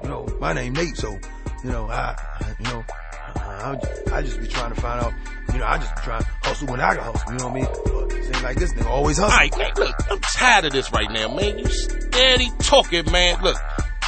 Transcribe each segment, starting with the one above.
my name Nate, so, I just be trying to find out, I just be trying to hustle when I can hustle, you know what I mean? But it seems like this nigga always hustle. Alright, man, look, I'm tired of this right now, man. You steady talking, man. Look,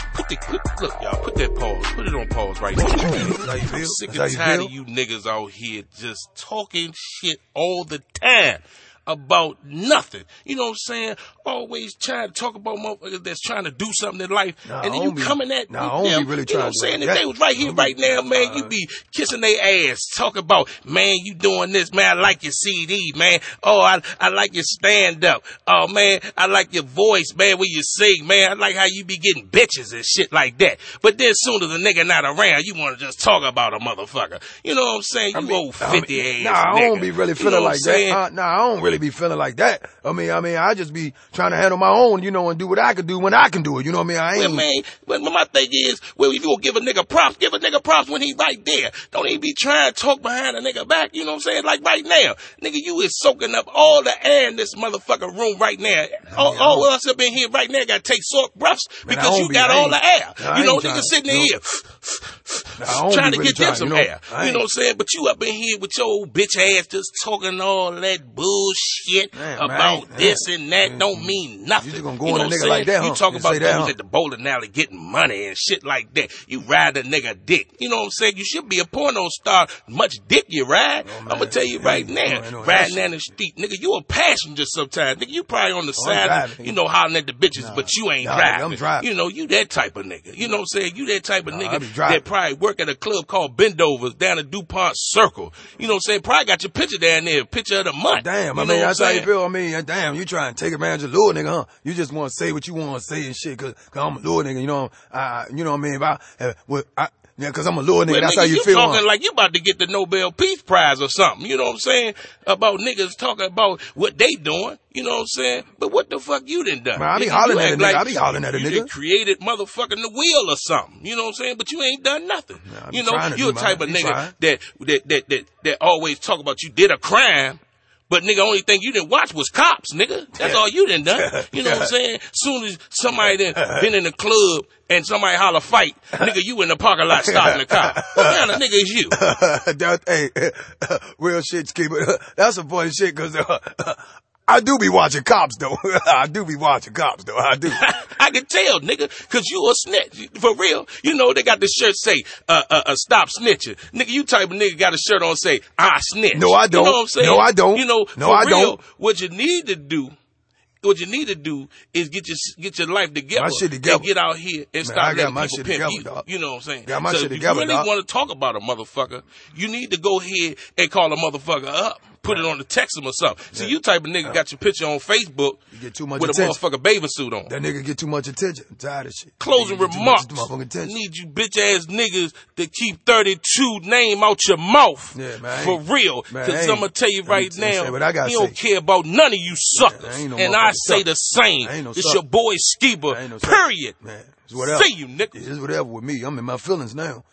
look, y'all, put that pause. Put it on pause right now. I'm sick and tired of you niggas out here just talking shit all the time about nothing. You know what I'm saying? Always trying to talk about motherfuckers that's trying to do something in life. And then you coming at them. I don't be really trying to. You know what I'm saying? If they was right here right now, man, you be kissing their ass, talk about, man, you doing this, man, I like your CD, man. Oh, I like your stand up. Oh, man, I like your voice, man, when you sing, man. I like how you be getting bitches and shit like that. But then soon as a nigga not around, you want to just talk about a motherfucker. You know what I'm saying? You old 50 ass nigga. I don't be really feeling like that. I don't really be feeling like that. I mean, I just be trying to handle my own, and do what I can do when I can do it. You know what I mean? But my thing is, well, if you gonna give a nigga props when he right there. Don't even be trying to talk behind a nigga back. You know what I'm saying? Like right now, nigga, you is soaking up all the air in this motherfucking room right now. All of us up in here right now gotta take short breaths because you got all the air. Niggas sitting in here trying to get them some air. You know what I'm saying? But you up in here with your old bitch ass just talking all that bullshit about this and that. Don't mean nothing. You just gonna go on a nigga like that, huh? You talk about dudes at the bowling alley getting money and shit like that. You ride a nigga dick. You know what I'm saying? You should be a porno star. Much dick you ride. I'm gonna tell you right now. Riding down the street. Nigga, you a passenger sometimes. Nigga, you probably on the side, hollering at the bitches, but you ain't driving. I'm driving. You that type of nigga. You know what I'm saying? You that type of nigga that probably work at a club called Bendovers down at DuPont Circle. You know what I'm saying? Probably got your picture down there, picture of the month. Damn, that's how you feel. Damn, you trying to take advantage of little nigga, huh? You just want to say what you want to say and shit, cause I'm a little nigga, you know what I mean? Cause I'm a little nigga, that's how you feel. You talking like you about to get the Nobel Peace Prize or something, you know what I'm saying? About niggas talking about what they doing, you know what I'm saying? But what the fuck you done done? Man, I be hollering at a nigga, I be hollering at a nigga. You created motherfucking the wheel or something, you know what I'm saying? But you ain't done nothing. You a type of nigga that always talk about you did a crime. But nigga, only thing you didn't watch was Cops, nigga. That's all you done. You know what I'm saying? Soon as somebody been in the club and somebody holler fight, nigga, you in the parking lot stopping the car. What kind of nigga is you? Real shit, Skip. That's some funny shit, cause I do be watching Cops, though. I do. I can tell, nigga, cause you a snitch. For real. They got the shirt say, stop snitching. Nigga, you type of nigga got a shirt on say, I snitch. No, I don't. You know what I'm saying? No, I don't. I don't. What you need to do is get your life together. My shit together. And get out here and start letting people pimp you. Dog. You know what I'm saying? Got my shit together, if you really want to talk about a motherfucker, you need to go ahead and call a motherfucker up. Put it on the text him or something. See, you type of nigga got your picture on Facebook you get too much with attention. A motherfucker bathing suit on. That nigga get too much attention. I'm tired of shit. Closing remarks. Need you bitch ass niggas to keep 32 name out your mouth. Yeah, man. For real. Cause I'm gonna tell you right now, he don't care about none of you suckers. And I say the same. It's your boy Skiba. Period. Man, it's whatever. See you, nigga. It's whatever with me. I'm in my feelings now.